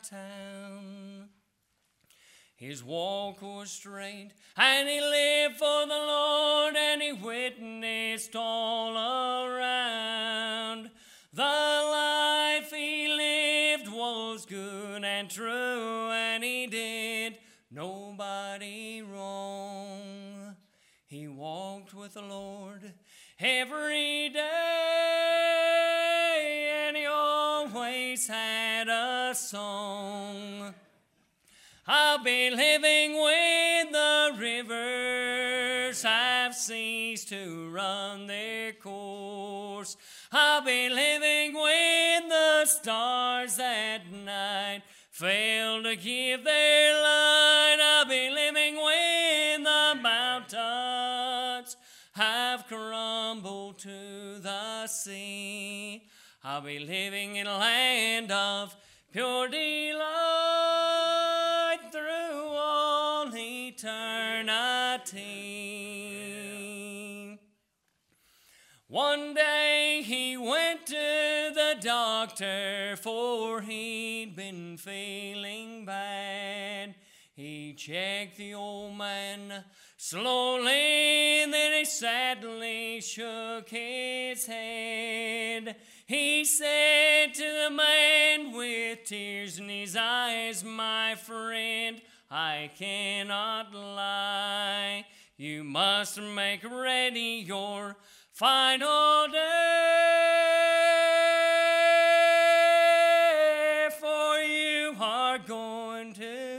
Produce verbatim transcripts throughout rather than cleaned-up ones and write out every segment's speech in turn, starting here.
town. His walk was straight, and he lived for the Lord, and he witnessed all around. The life he lived was good and true, and he did nobody wrong. He walked with the Lord every day, and he always had a song. I'll be living when the rivers have ceased to run their course. I'll be living when the stars at night fail to give their light. I'll be living when the mountains have crumbled to the sea. I'll be living in a land of pure delight through all eternity. One day he went to the doctor, for he'd been feeling bad. He checked the old man slowly, and then he sadly shook his head. He said to the man with tears in his eyes, "My friend, I cannot lie. You must make ready your final day, for you are going to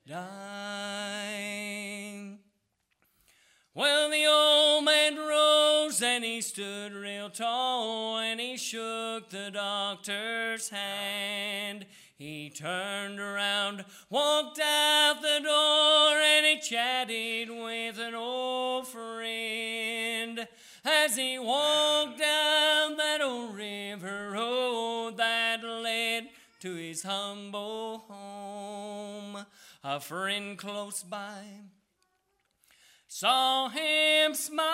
die." Well, the old man rose and he stood real tall, and he shook the doctor's hand. He turned around, walked out the door, and he chatted with an old friend. As he walked down that old river road that led to his humble home, a friend close by saw him smile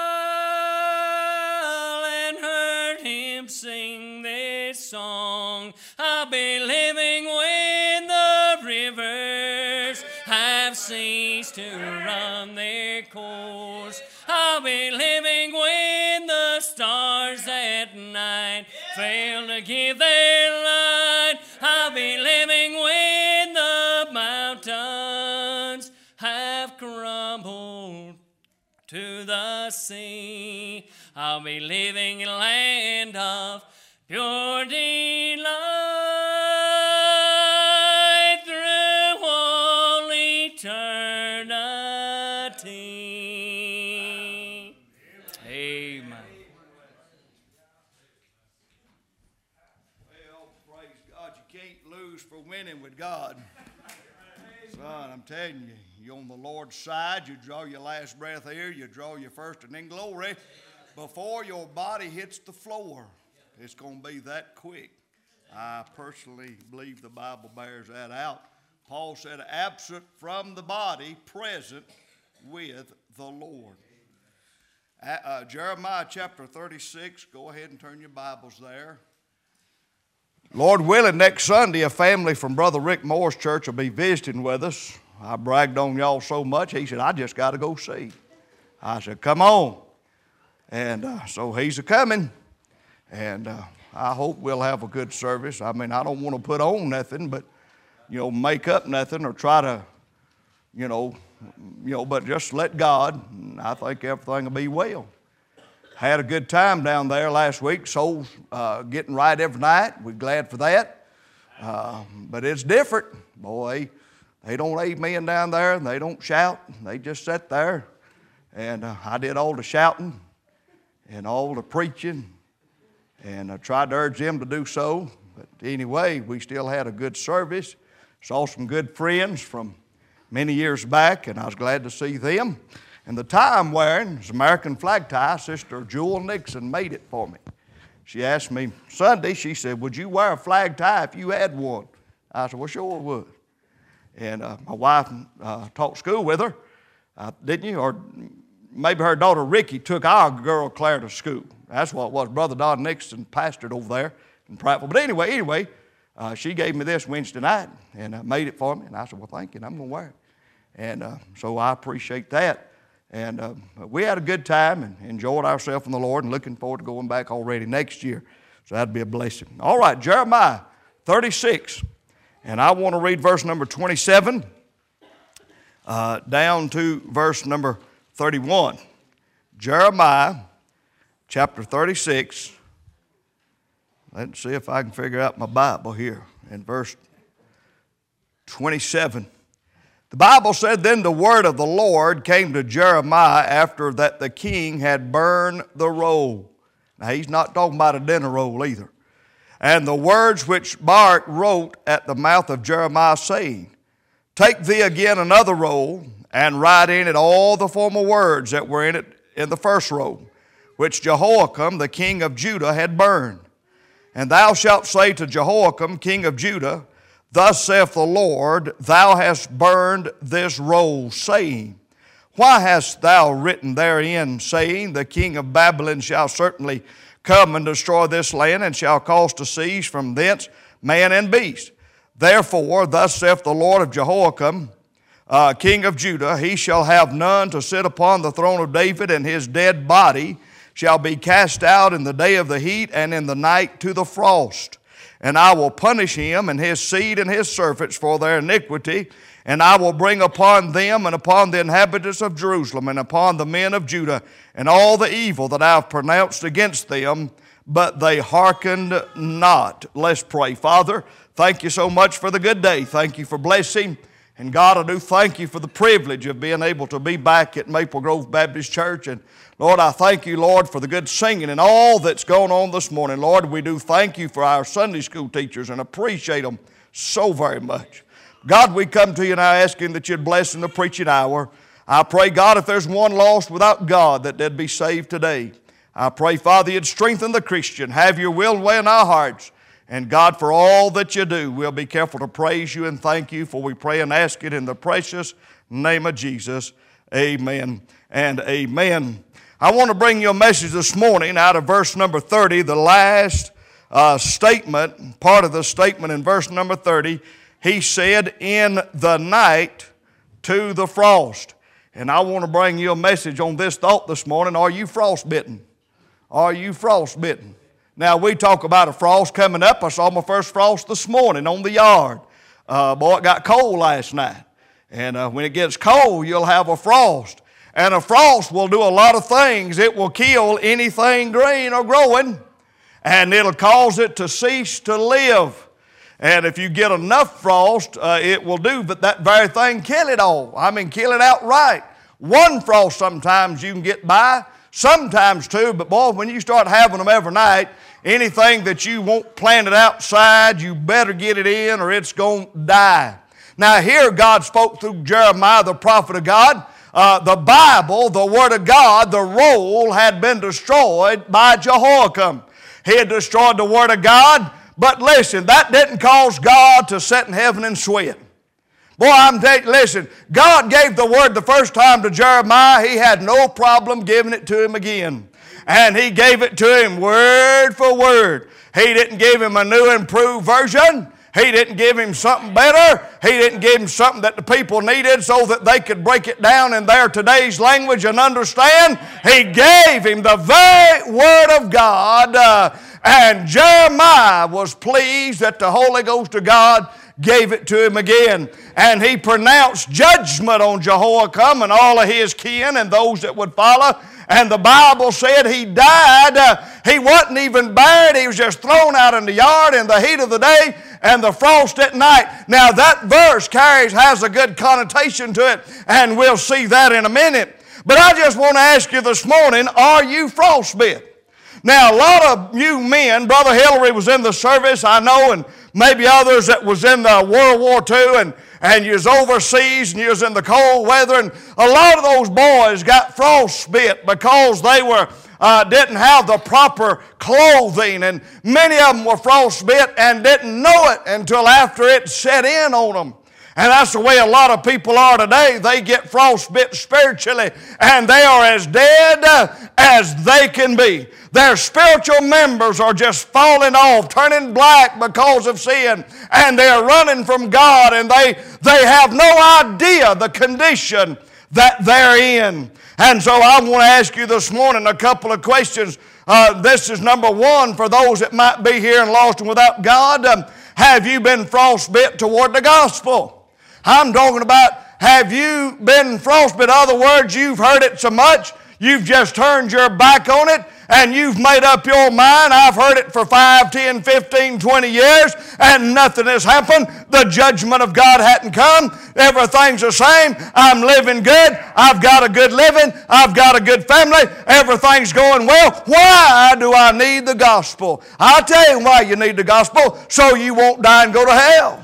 and heard him sing this song. I'll be living when the rivers have ceased to run their course. I'll be living when the stars at night fail to give their light. I'll be living when the mountains have crumbled to the sea. I'll be living in a land of pure delight through all eternity. Amen. Well, praise God. You can't lose for winning with God. Son, I'm telling you, you're on the Lord's side. You draw your last breath here. You draw your first and then glory. Before your body hits the floor, it's going to be that quick. I personally believe the Bible bears that out. Paul said, absent from the body, present with the Lord. Uh, uh, Jeremiah chapter thirty-six, go ahead and turn your Bibles there. Lord willing, next Sunday, a family from Brother Rick Moore's church will be visiting with us. I bragged on y'all so much, he said, I just got to go see. I said, come on. And uh, so he's a-coming. And uh, I hope we'll have a good service. I mean, I don't want to put on nothing, but, you know, make up nothing or try to, you know, you know, but just let God, and I think everything will be well. Had a good time down there last week. Souls uh, getting right every night. We're glad for that. Uh, but it's different. Boy, they don't amen down there, and they don't shout. They just sit there. And uh, I did all the shouting and all the preaching, and I tried to urge them to do so. But anyway, we still had a good service. Saw some good friends from many years back, and I was glad to see them. And the tie I'm wearing is American flag tie. Sister Jewel Nixon made it for me. She asked me Sunday, she said, would you wear a flag tie if you had one? I said, well, sure would. And uh, my wife uh, taught school with her, uh, didn't you? Or maybe her daughter Ricky took our girl Claire to school. That's what it was. Brother Don Nixon pastored over there in Prattville. But anyway, anyway, uh, she gave me this Wednesday night and uh, made it for me. And I said, well, thank you, and I'm going to wear it. And uh, so I appreciate that. And uh, we had a good time and enjoyed ourselves in the Lord and looking forward to going back already next year. So that'd be a blessing. All right, Jeremiah thirty-six. And I want to read verse number twenty-seven uh, down to verse number thirty-one. Jeremiah chapter thirty-six. Let's see if I can figure out my Bible here in verse twenty-seven. The Bible said, then the word of the Lord came to Jeremiah after that the king had burned the roll. Now, he's not talking about a dinner roll either. And the words which Baruch wrote at the mouth of Jeremiah, saying, take thee again another roll, and write in it all the former words that were in it in the first roll, which Jehoiakim the king of Judah had burned. And thou shalt say to Jehoiakim king of Judah, thus saith the Lord, thou hast burned this roll, saying, why hast thou written therein, saying, the king of Babylon shall certainly come and destroy this land, and shall cause to cease from thence man and beast? Therefore, thus saith the Lord of Jehoiakim, uh, king of Judah, he shall have none to sit upon the throne of David, and his dead body shall be cast out in the day of the heat, and in the night to the frost. And I will punish him and his seed and his servants for their iniquity, and I will bring upon them and upon the inhabitants of Jerusalem and upon the men of Judah and all the evil that I have pronounced against them, but they hearkened not. Let's pray. Father, thank you so much for the good day. Thank you for blessing. And God, I do thank you for the privilege of being able to be back at Maple Grove Baptist Church. And Lord, I thank you, Lord, for the good singing and all that's going on this morning. Lord, we do thank you for our Sunday school teachers and appreciate them so very much. God, we come to you now asking that you'd bless in the preaching hour. I pray, God, if there's one lost without God, that they'd be saved today. I pray, Father, you'd strengthen the Christian. Have your will and way in our hearts. And God, for all that you do, we'll be careful to praise you and thank you, for we pray and ask it in the precious name of Jesus. Amen and amen. I want to bring you a message this morning out of verse number thirty, the last uh, statement, part of the statement in verse number thirty. He said, in the night to the frost. And I want to bring you a message on this thought this morning. Are you frostbitten? Are you frostbitten? Now, we talk about a frost coming up. I saw my first frost this morning on the yard. Uh, boy, it got cold last night. And uh, when it gets cold, you'll have a frost. And a frost will do a lot of things. It will kill anything green or growing. And it'll cause it to cease to live. And if you get enough frost, uh, it will do but that very thing, kill it all. I mean, kill it outright. One frost sometimes you can get by, sometimes two, but boy, when you start having them every night, anything that you want planted outside, you better get it in or it's going to die. Now here God spoke through Jeremiah, the prophet of God. Uh, the Bible, the Word of God, the roll had been destroyed by Jehoiakim. He had destroyed the Word of God. But listen, that didn't cause God to sit in heaven and sweat. Boy, I'm telling you, listen, God gave the word the first time to Jeremiah. He had no problem giving it to him again. And he gave it to him word for word. He didn't give him a new improved version. He didn't give him something better. He didn't give him something that the people needed so that they could break it down in their today's language and understand. He gave him the very word of God. Uh, And Jeremiah was pleased that the Holy Ghost of God gave it to him again. And he pronounced judgment on Jehoiakim and all of his kin and those that would follow. And the Bible said he died. Uh, he wasn't even buried. He was just thrown out in the yard in the heat of the day and the frost at night. Now that verse carries, has a good connotation to it, and we'll see that in a minute. But I just want to ask you this morning, are you frostbitten? Now, a lot of you men, Brother Hillary was in the service, I know, and maybe others that was in the World War Two, and, and you was overseas, and you was in the cold weather, and a lot of those boys got frostbite because they were uh, didn't have the proper clothing, and many of them were frostbite and didn't know it until after it set in on them. And that's the way a lot of people are today. They get frostbit spiritually, and they are as dead as they can be. Their spiritual members are just falling off, turning black because of sin, and they're running from God, and they, they have no idea the condition that they're in. And so I want to ask you this morning a couple of questions. Uh, this is number one for those that might be here and lost and without God. Um, have you been frostbit toward the gospel? I'm talking about, have you been frostbit? In other words, you've heard it so much, you've just turned your back on it, and you've made up your mind. I've heard it for five, ten, fifteen, twenty years, and nothing has happened. The judgment of God hadn't come. Everything's the same. I'm living good. I've got a good living. I've got a good family. Everything's going well. Why do I need the gospel? I'll tell you why you need the gospel, so you won't die and go to hell.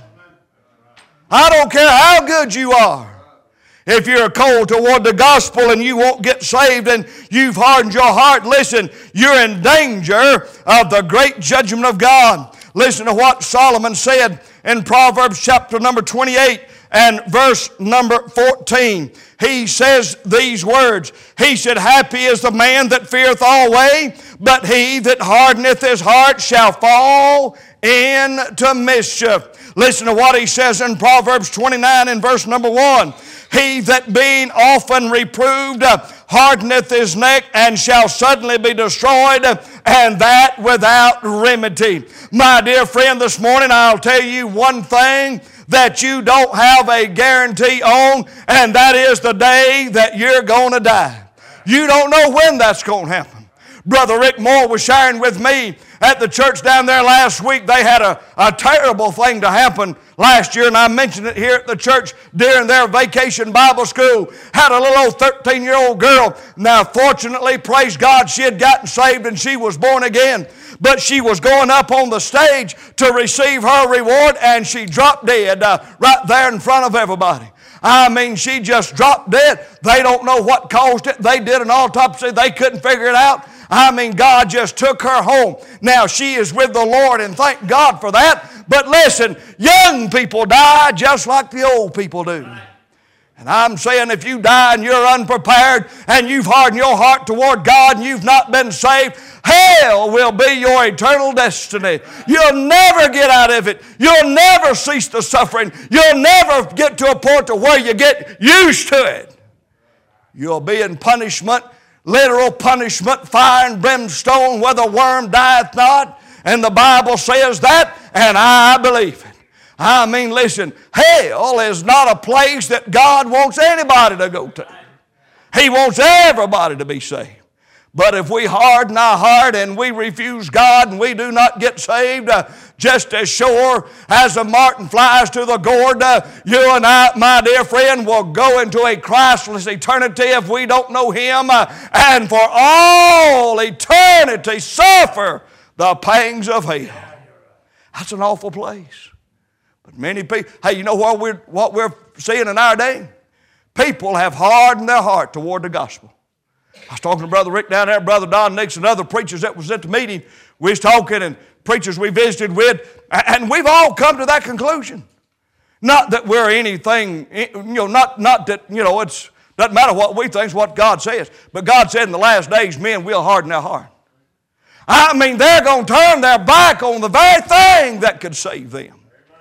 I don't care how good you are. If you're cold toward the gospel and you won't get saved and you've hardened your heart, listen, you're in danger of the great judgment of God. Listen to what Solomon said in Proverbs chapter number twenty-eight and verse number fourteen. He says these words. He said, happy is the man that feareth always, but he that hardeneth his heart shall fall into mischief. Listen to what he says in Proverbs twenty-nine and verse number one. He that being often reproved uh, hardeneth his neck and shall suddenly be destroyed, uh, and that without remedy. My dear friend, this morning I'll tell you one thing that you don't have a guarantee on, and that is the day that you're going to die. You don't know when that's going to happen. Brother Rick Moore was sharing with me at the church down there last week. They had a, a terrible thing to happen last year, and I mentioned it here at the church during their vacation Bible school. Had a little old thirteen-year-old girl. Now, fortunately, praise God, she had gotten saved and she was born again. But she was going up on the stage to receive her reward, and she dropped dead uh, right there in front of everybody. I mean, she just dropped dead. They don't know what caused it. They did an autopsy. They couldn't figure it out. I mean, God just took her home. Now, she is with the Lord, and thank God for that. But listen, young people die just like the old people do. And I'm saying if you die and you're unprepared and you've hardened your heart toward God and you've not been saved, hell will be your eternal destiny. You'll never get out of it. You'll never cease the suffering. You'll never get to a point to where you get used to it. You'll be in punishment, literal punishment, fire and brimstone, where the worm dieth not. And the Bible says that, and I believe it. I mean, listen, hell is not a place that God wants anybody to go to. He wants everybody to be saved. But if we harden our heart and we refuse God and we do not get saved, uh, just as sure as a martin flies to the gourd, uh, you and I, my dear friend, will go into a Christless eternity if we don't know Him, uh, and for all eternity suffer the pangs of hell. That's an awful place. But many people, hey, you know what we're, what we're seeing in our day? People have hardened their heart toward the gospel. I was talking to Brother Rick down there, Brother Don Nixon, other preachers that was at the meeting. We was talking, and preachers we visited with, and we've all come to that conclusion. Not that we're anything, you know, not, not that, you know, it's doesn't matter what we think, it's what God says. But God said in the last days, men will harden their heart. I mean, they're going to turn their back on the very thing that could save them.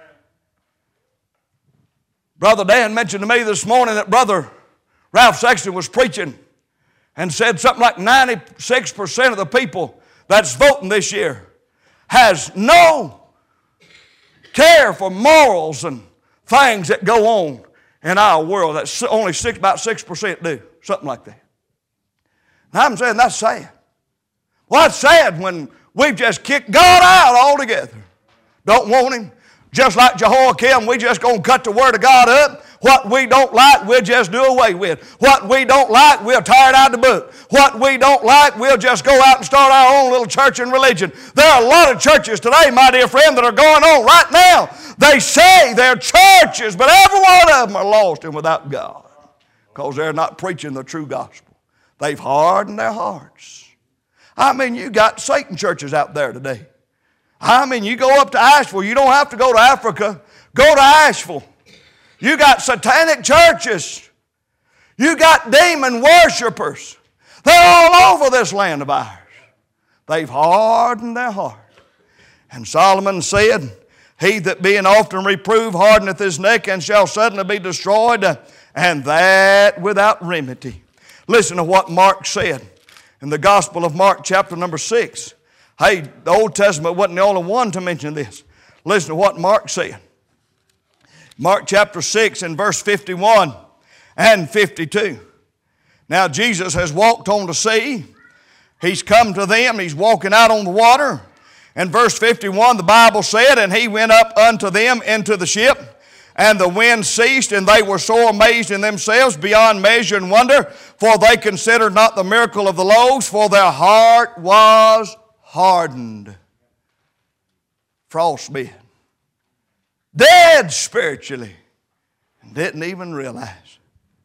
Brother Dan mentioned to me this morning that Brother Ralph Sexton was preaching and said something like ninety-six percent of the people that's voting this year has no care for morals and things that go on in our world. That's only six, about six percent do, something like that. And I'm saying that's sad. Well, it's sad when we've just kicked God out altogether. Don't want Him. Just like Jehoiakim, we just going to cut the Word of God up. What we don't like, we'll just do away with. What we don't like, we'll tear it out of the book. What we don't like, we'll just go out and start our own little church and religion. There are a lot of churches today, my dear friend, that are going on right now. They say they're churches, but every one of them are lost and without God because they're not preaching the true gospel. They've hardened their hearts. I mean, you got Satan churches out there today. I mean, you go up to Asheville. You don't have to go to Africa. Go to Asheville. You got satanic churches. You got demon worshipers. They're all over this land of ours. They've hardened their heart. And Solomon said, he that being often reproved hardeneth his neck and shall suddenly be destroyed, and that without remedy. Listen to what Mark said in the Gospel of Mark chapter number six. Hey, the Old Testament wasn't the only one to mention this. Listen to what Mark said. Mark chapter six and verse fifty-one and fifty-two. Now Jesus has walked on the sea. He's come to them. He's walking out on the water. In verse fifty-one, the Bible said, and he went up unto them into the ship, and the wind ceased, and they were sore amazed in themselves beyond measure and wonder, for they considered not the miracle of the loaves, for their heart was hardened. Frostbitten. Dead spiritually. And didn't even realize.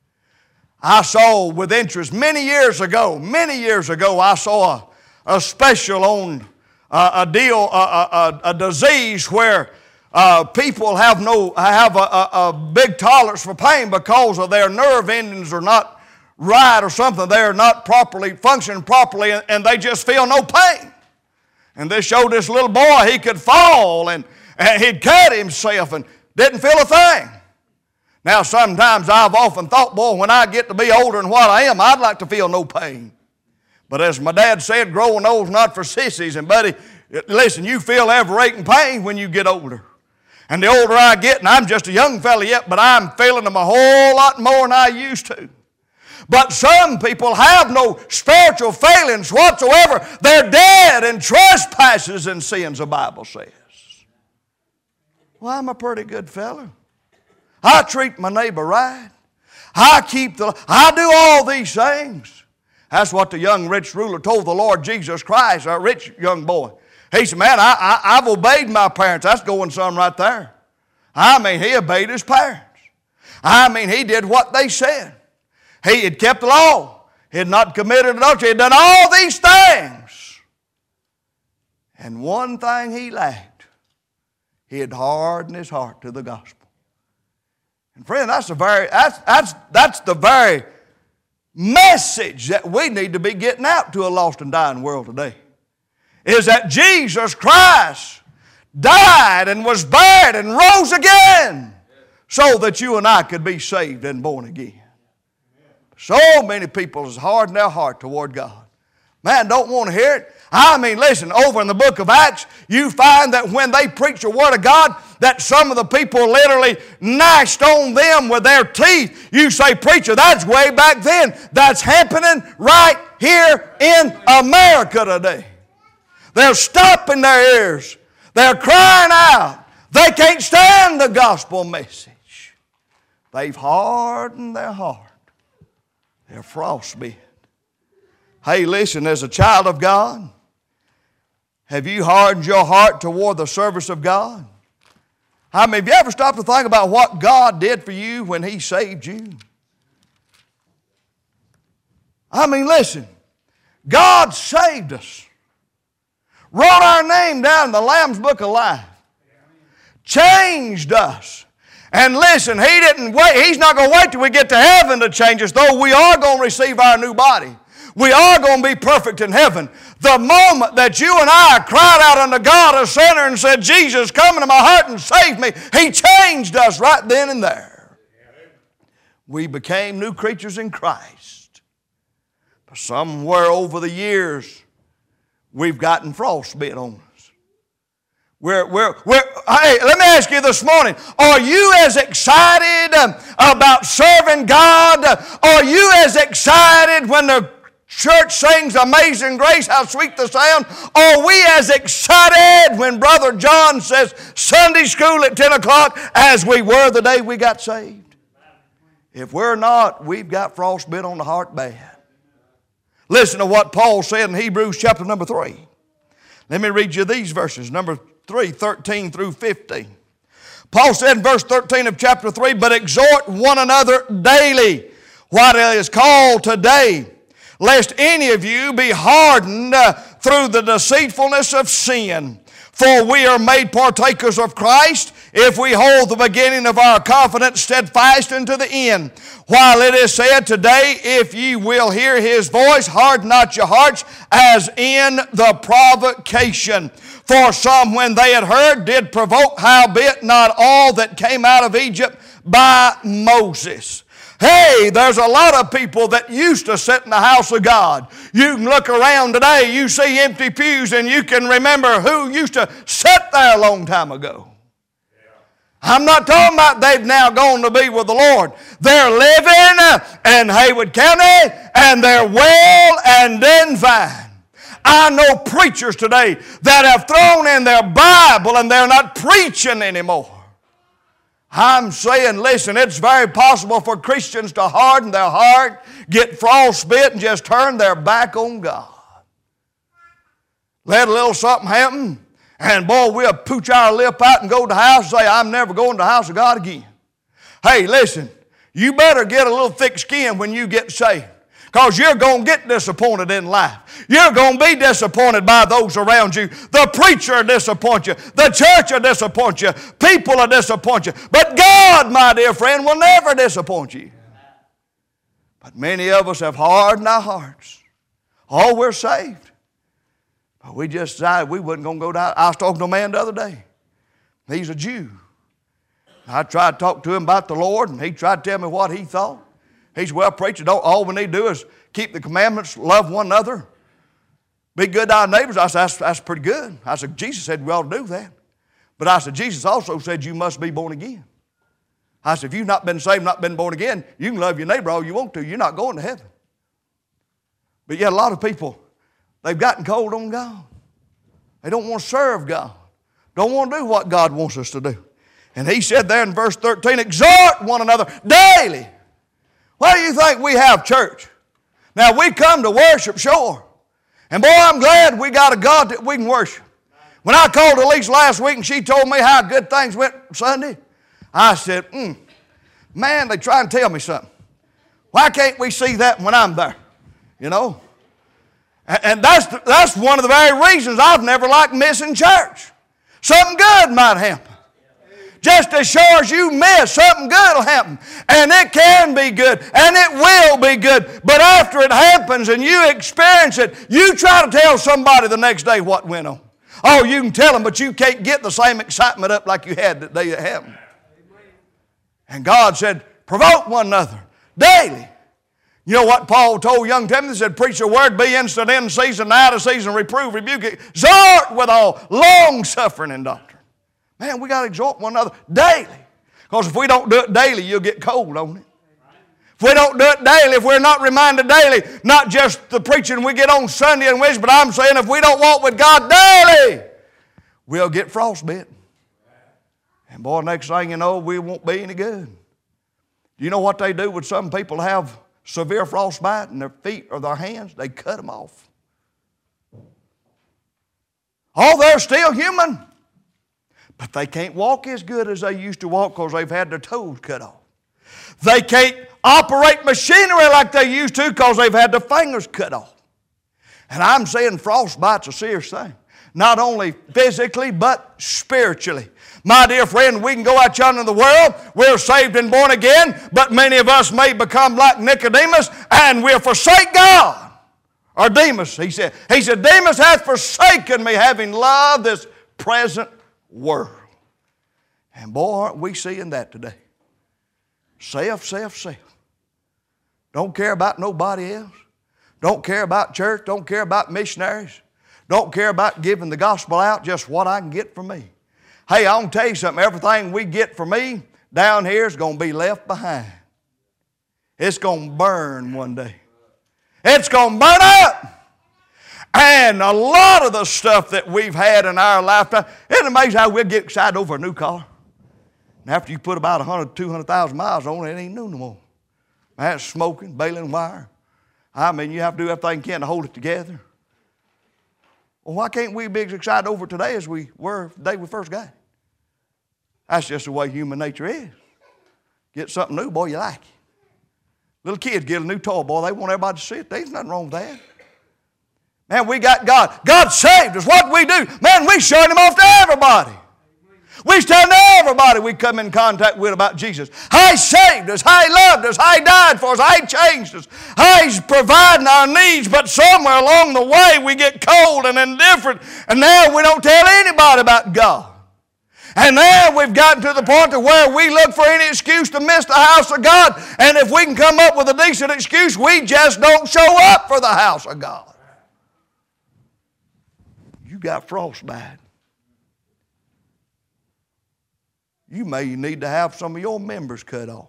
I saw with interest many years ago, many years ago, I saw a, a special on uh, a deal, a, a, a disease where uh, people have no have a, a, a big tolerance for pain because of their nerve endings are not right or something. They are not properly functioning properly, and, and they just feel no pain. And they showed this little boy he could fall and, and he'd cut himself and didn't feel a thing. Now sometimes I've often thought, boy, when I get to be older than what I am, I'd like to feel no pain. But as my dad said, growing old's not for sissies. And buddy, listen, you feel every aching pain when you get older. And the older I get, and I'm just a young fella yet, but I'm feeling them a whole lot more than I used to. But some people have no spiritual failings whatsoever. They're dead in trespasses and sins, the Bible says. Well, I'm a pretty good fella. I treat my neighbor right. I keep the, I do all these things. That's what the young rich ruler told the Lord Jesus Christ, a rich young boy. He said, man, I, I, I've obeyed my parents. That's going some right there. I mean, he obeyed his parents. I mean, he did what they said. He had kept the law. He had not committed adultery. He had done all these things. And one thing he lacked. He had hardened his heart to the gospel. And friend, that's the very, that's, that's, that's the very message that we need to be getting out to a lost and dying world today. Is that Jesus Christ died and was buried and rose again so that you and I could be saved and born again. So many people has hardened their heart toward God. Man, don't want to hear it. I mean, listen, over in the book of Acts, you find that when they preach the Word of God, that some of the people literally gnashed on them with their teeth. You say, preacher, that's way back then. That's happening right here in America today. They're stopping their ears. They're crying out. They can't stand the gospel message. They've hardened their heart. They're frostbitten. Hey, listen, as a child of God, have you hardened your heart toward the service of God? I mean, have you ever stopped to think about what God did for you when He saved you? I mean, listen, God saved us. Wrote our name down in the Lamb's Book of Life. Changed us. And listen, He didn't wait. He's not going to wait till we get to heaven to change us, though we are going to receive our new body. We are going to be perfect in heaven. The moment that you and I cried out unto God a sinner and said, Jesus, come into my heart and save me, He changed us right then and there. We became new creatures in Christ. But somewhere over the years, we've gotten frostbite on us. We're, we're, we're, hey, let me ask you this morning, are you as excited um, about serving God? Are you as excited when the church sings Amazing Grace, how sweet the sound? Are we as excited when Brother John says Sunday school at ten o'clock as we were the day we got saved? If we're not, we've got frostbite on the heart bad. Listen to what Paul said in Hebrews chapter number three. Let me read you these verses, number three, thirteen through fifteen. Paul said in verse thirteen of chapter three, but exhort one another daily, what is called today, lest any of you be hardened uh, through the deceitfulness of sin. For we are made partakers of Christ if we hold the beginning of our confidence steadfast unto the end. While it is said today, if ye will hear His voice, harden not your hearts as in the provocation. For some, when they had heard, did provoke, howbeit not all that came out of Egypt by Moses. Hey, there's a lot of people that used to sit in the house of God. You can look around today, you see empty pews, and you can remember who used to sit there a long time ago. I'm not talking about they've now gone to be with the Lord. They're living in Haywood County, and they're well and doing fine. I know preachers today that have thrown in their Bible and they're not preaching anymore. I'm saying, listen, it's very possible for Christians to harden their heart, get frostbite, and just turn their back on God. Let a little something happen, and boy, we'll pooch our lip out and go to the house and say, I'm never going to the house of God again. Hey, listen, you better get a little thick skin when you get saved, because you're going to get disappointed in life. You're going to be disappointed by those around you. The preacher will disappoint you. The church will disappoint you. People will disappoint you. But God, my dear friend, will never disappoint you. But many of us have hardened our hearts. Oh, we're saved. But we just decided we wasn't going to go down. I was talking to a man the other day. He's a Jew. I tried to talk to him about the Lord, and he tried to tell me what he thought. He said, well, preacher, don't, all we need to do is keep the commandments, love one another, be good to our neighbors. I said, that's, that's pretty good. I said, Jesus said we ought to do that. But I said, Jesus also said you must be born again. I said, if you've not been saved, not been born again, you can love your neighbor all you want to. You're not going to heaven. But yet a lot of people, they've gotten cold on God. They don't want to serve God. Don't want to do what God wants us to do. And he said there in verse thirteen, exhort one another daily. Why do you think we have church? Now, we come to worship, sure. And boy, I'm glad we got a God that we can worship. When I called Elise last week and she told me how good things went Sunday, I said, mm, man, they try and tell me something. Why can't we see that when I'm there? You know? And that's, that's one of the very reasons I've never liked missing church. Something good might happen. Just as sure as you miss, something good will happen. And it can be good, and it will be good. But after it happens and you experience it, you try to tell somebody the next day what went on. Oh, you can tell them, but you can't get the same excitement up like you had the day it happened. And God said, provoke one another daily. You know what Paul told young Timothy? He said, preach the word, be instant in season, out of season, reprove, rebuke, exhort with all long suffering and doctrine. Man, we got to exhort one another daily. Because if we don't do it daily, you'll get cold on it. If we don't do it daily, if we're not reminded daily, not just the preaching we get on Sunday and Wednesday, but I'm saying if we don't walk with God daily, we'll get frostbite. And boy, next thing you know, we won't be any good. Do you know what they do with some people who have severe frostbite in their feet or their hands? They cut them off. Oh, they're still human. But they can't walk as good as they used to walk because they've had their toes cut off. They can't operate machinery like they used to because they've had their fingers cut off. And I'm saying frostbite's a serious thing. Not only physically, but spiritually. My dear friend, we can go out yonder in the world. We're saved and born again, but many of us may become like Nicodemus and we'll forsake God. Or Demas, he said. He said, Demas hath forsaken me, having loved this present world. And boy, aren't we seeing that today. Self, self, self. Don't care about nobody else. Don't care about church. Don't care about missionaries. Don't care about giving the gospel out, just what I can get from me. Hey, I want to tell you something. Everything we get from me down here is going to be left behind. It's going to burn one day. It's going to burn up. And a lot of the stuff that we've had in our lifetime, isn't it amazing how we'll get excited over a new car? And after you put about one hundred, two hundred thousand miles on it, it ain't new no more. Man, it's smoking, baling wire. I mean, you have to do everything you can to hold it together. Well, why can't we be as excited over it today as we were the day we first got it? That's just the way human nature is. Get something new, boy, you like it. Little kids get a new toy, boy, they want everybody to see it. There's nothing wrong with that. Man, we got God. God saved us. What do we do? Man, we showed Him off to everybody. We tell everybody we come in contact with about Jesus. How He saved us, how He loved us, how He died for us, how He changed us, how He's providing our needs. But somewhere along the way we get cold and indifferent, and now we don't tell anybody about God. And now we've gotten to the point to where we look for any excuse to miss the house of God. And if we can come up with a decent excuse, we just don't show up for the house of God. You got frostbite. You may need to have some of your members cut off.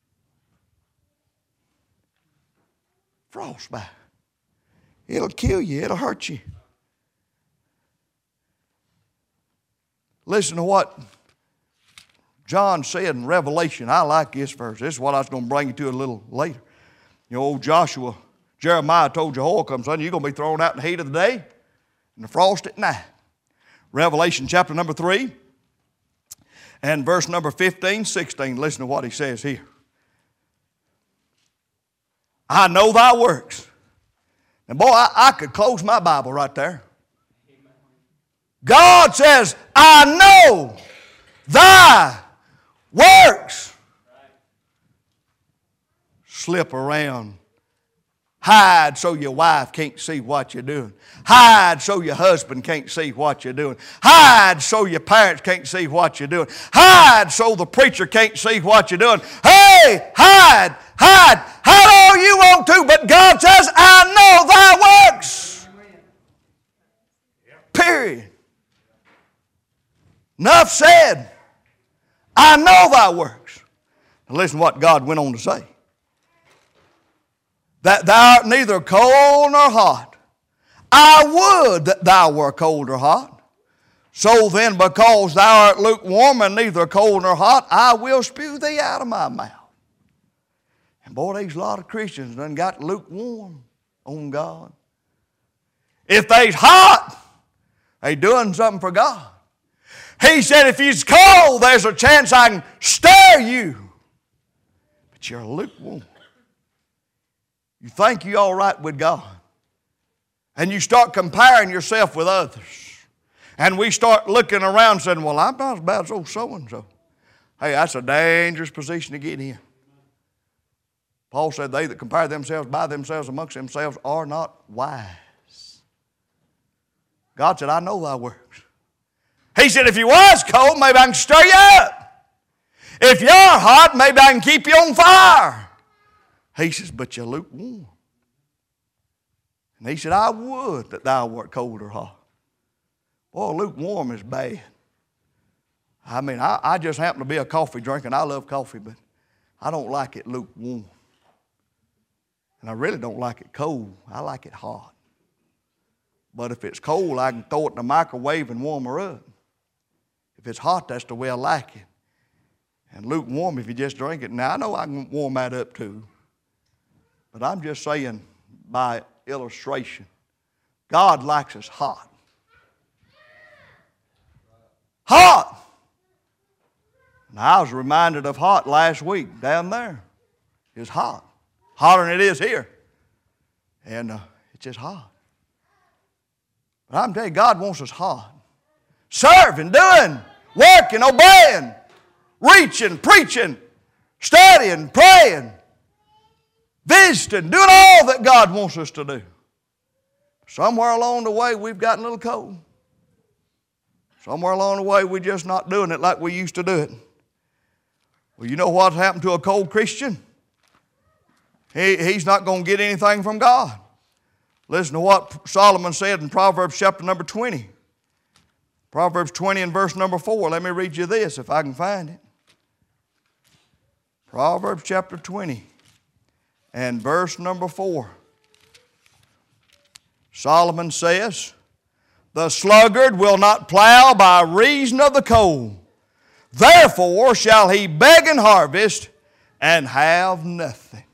Frostbite. It'll kill you. It'll hurt you. Listen to what John said in Revelation. I like this verse. This is what I was going to bring you to a little later. You know, old Joshua, Jeremiah told Jehoiakim, son, you're going to be thrown out in the heat of the day and the frost at night. Revelation chapter number three. And verse number fifteen, sixteen, listen to what he says here. I know thy works. And boy, I, I could close my Bible right there. God says, I know thy works. Slip around. Hide so your wife can't see what you're doing. Hide so your husband can't see what you're doing. Hide so your parents can't see what you're doing. Hide so the preacher can't see what you're doing. Hey, hide, hide, hide all you want to, but God says, I know thy works. Period. Enough said. I know thy works. Now listen to what God went on to say. That thou art neither cold nor hot. I would that thou were cold or hot. So then, because thou art lukewarm and neither cold nor hot, I will spew thee out of my mouth. And boy, there's a lot of Christians done got lukewarm on God. If they's hot, they doing something for God. He said, if you's cold, there's a chance I can stir you. But you're lukewarm. You think you're all right with God. And you start comparing yourself with others. And we start looking around saying, well, I'm not as bad as old so-and-so. Hey, that's a dangerous position to get in. Paul said, they that compare themselves by themselves amongst themselves are not wise. God said, I know thy works. He said, if you was cold, maybe I can stir you up. If you're hot, maybe I can keep you on fire. He says, but you're lukewarm. And he said, I would that thou wert cold or hot. Boy, lukewarm is bad. I mean, I, I just happen to be a coffee drinker, and I love coffee, but I don't like it lukewarm. And I really don't like it cold. I like it hot. But if it's cold, I can throw it in the microwave and warm her up. If it's hot, that's the way I like it. And lukewarm, if you just drink it. Now, I know I can warm that up too. But I'm just saying by illustration, God likes us hot. Hot! And I was reminded of hot last week down there. It was hot. Hotter than it is here. And uh, it's just hot. But I'm telling you, God wants us hot. Serving, doing, working, obeying, reaching, preaching, studying, praying, visiting, doing all that God wants us to do. Somewhere along the way, we've gotten a little cold. Somewhere along the way, we're just not doing it like we used to do it. Well, you know what's happened to a cold Christian? He, he's not going to get anything from God. Listen to what Solomon said in Proverbs chapter number twenty. Proverbs twenty and verse number four. Let me read you this if I can find it. Proverbs chapter twenty and verse number four. Solomon says, the sluggard will not plow by reason of the cold. Therefore shall he beg and harvest and have nothing.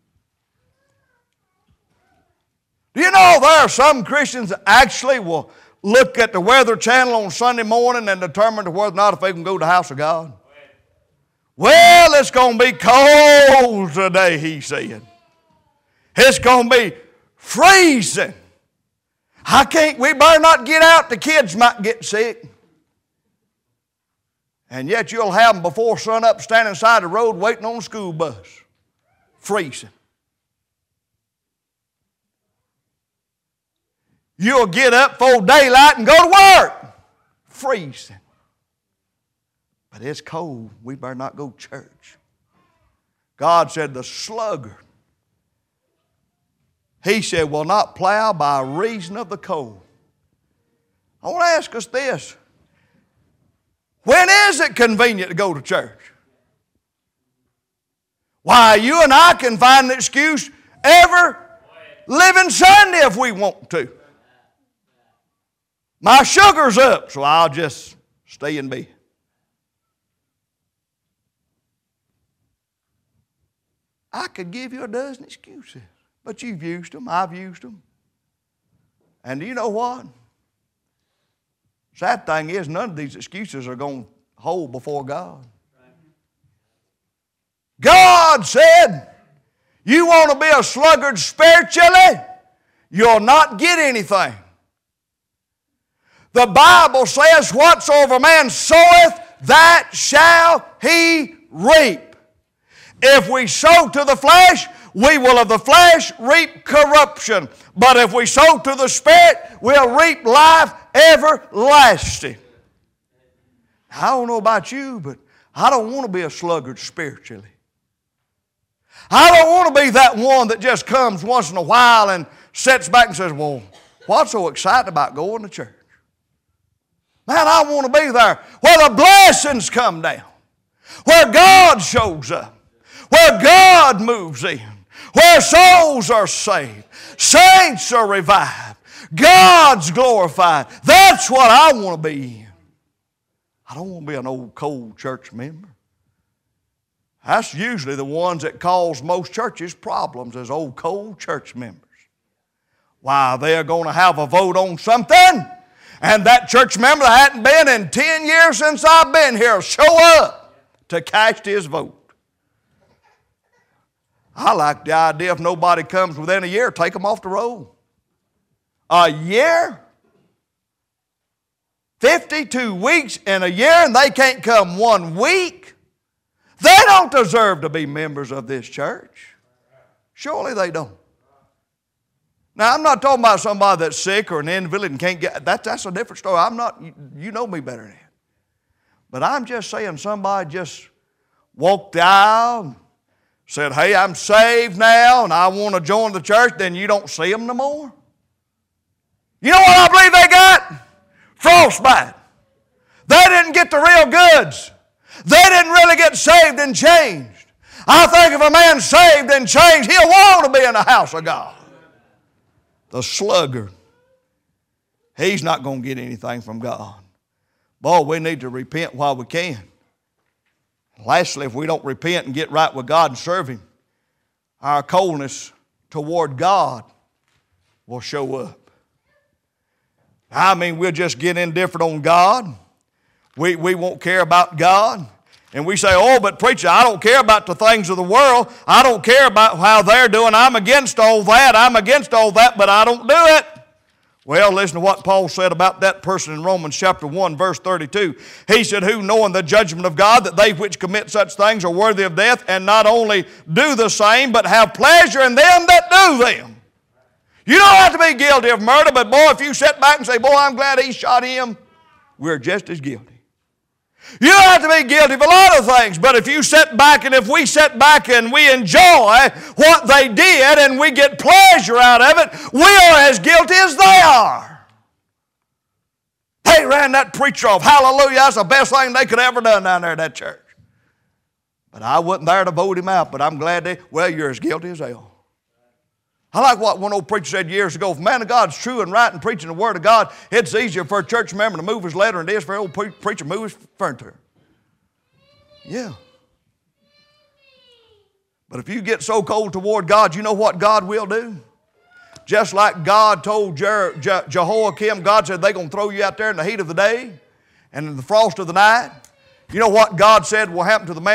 Do you know there are some Christians that actually will look at the Weather Channel on Sunday morning and determine whether or not if they can go to the house of God? Well, it's going to be cold today, he said. It's going to be freezing. I can't, we better not get out, the kids might get sick. And yet you'll have them before sun up standing side the road waiting on a school bus, freezing. You'll get up before daylight and go to work, freezing. But it's cold, we better not go to church. God said the sluggard, He said, will not plow by reason of the cold. I want to ask us this. When is it convenient to go to church? Why, you and I can find an excuse every living Sunday if we want to. My sugar's up, so I'll just stay in bed. I could give you a dozen excuses, but you've used them, I've used them. And do you know what? Sad thing is, none of these excuses are going to hold before God. God said, you want to be a sluggard spiritually, you'll not get anything. The Bible says, whatsoever man soweth, that shall he reap. If we sow to the flesh, we will of the flesh reap corruption. But if we sow to the Spirit, we'll reap life everlasting. I don't know about you, but I don't want to be a sluggard spiritually. I don't want to be that one that just comes once in a while and sits back and says, well, what's so exciting about going to church? Man, I want to be there where the blessings come down, where God shows up, where God moves in, where souls are saved, saints are revived, God's glorified. That's what I want to be in. I don't want to be an old cold church member. That's usually the ones that cause most churches problems, as old cold church members. Why, they're going to have a vote on something, and that church member that hadn't been in ten years since I've been here will show up to cast his vote. I like the idea if nobody comes within a year, take them off the roll. A year? fifty-two weeks in a year and they can't come one week? They don't deserve to be members of this church. Surely they don't. Now, I'm not talking about somebody that's sick or an invalid and can't get, that, that's a different story. I'm not, you know me better than that. But I'm just saying somebody just walked the aisle, said, hey, I'm saved now and I want to join the church, then you don't see them no more. You know what I believe they got? Frostbite. They didn't get the real goods. They didn't really get saved and changed. I think if a man's saved and changed, he'll want to be in the house of God. The sluggard, he's not going to get anything from God. Boy, we need to repent while we can. Lastly, if we don't repent and get right with God and serve Him, our coldness toward God will show up. I mean, we'll just get indifferent on God. We, we won't care about God. And we say, oh, but preacher, I don't care about the things of the world. I don't care about how they're doing. I'm against all that. I'm against all that, but I don't do it. Well, listen to what Paul said about that person in Romans chapter one, verse thirty-two. He said, who knowing the judgment of God, that they which commit such things are worthy of death, and not only do the same, but have pleasure in them that do them. You don't have to be guilty of murder, but boy, if you sit back and say, boy, I'm glad he shot him, we're just as guilty. You don't have to be guilty of a lot of things, but if you sit back and if we sit back and we enjoy what they did and we get pleasure out of it, we are as guilty as they are. They ran that preacher off. Hallelujah, that's the best thing they could have ever done down there at that church. But I wasn't there to vote him out, but I'm glad they, well, you're as guilty as they are. I like what one old preacher said years ago. If a man of God's true and right and preaching the Word of God, it's easier for a church member to move his letter than it is for an old pre- preacher to move his furniture. Yeah. But if you get so cold toward God, you know what God will do? Just like God told Jer- Je- Jehoiakim, God said they're going to throw you out there in the heat of the day and in the frost of the night. You know what God said will happen to the man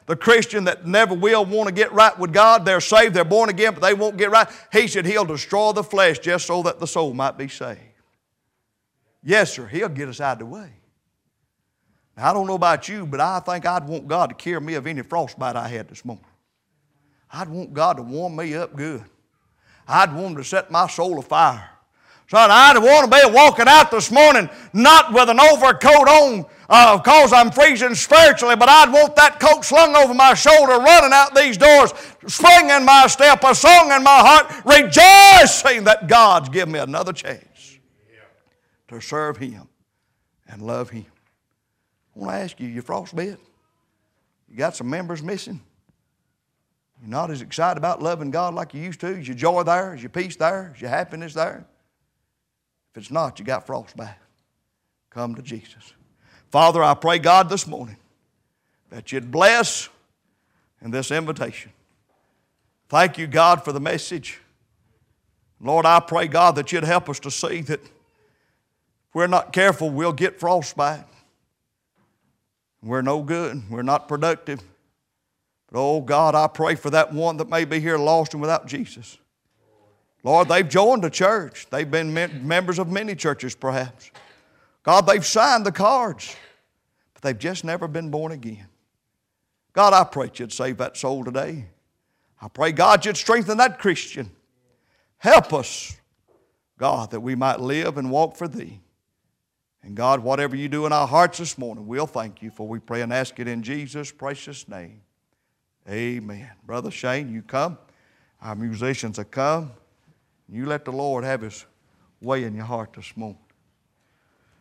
the Christian that never will want to get right with God. They're saved, they're born again, but they won't get right. He said He'll destroy the flesh just so that the soul might be saved. Yes, sir, He'll get us out of the way. Now, I don't know about you, but I think I'd want God to cure me of any frostbite I had this morning. I'd want God to warm me up good. I'd want Him to set my soul afire. Son, I'd want to be walking out this morning not with an overcoat on because uh, I'm freezing spiritually, but I'd want that coat slung over my shoulder, running out these doors, spring in my step, a song in my heart, rejoicing that God's given me another chance to serve Him and love Him. I want to ask you, you frostbit? You got some members missing? You're not as excited about loving God like you used to? Is your joy there? Is your peace there? Is your happiness there? If it's not, you got frostbite. Come to Jesus. Father, I pray, God, this morning that You'd bless in this invitation. Thank You, God, for the message. Lord, I pray, God, that You'd help us to see that if we're not careful, we'll get frostbite. We're no good. We're not productive. But, oh, God, I pray for that one that may be here lost and without Jesus. Lord, they've joined a church. They've been members of many churches, perhaps. God, they've signed the cards, but they've just never been born again. God, I pray You'd save that soul today. I pray, God, You'd strengthen that Christian. Help us, God, that we might live and walk for Thee. And God, whatever You do in our hearts this morning, we'll thank You, for we pray and ask it in Jesus' precious name. Amen. Brother Shane, you come. Our musicians have come. You let the Lord have His way in your heart this morning.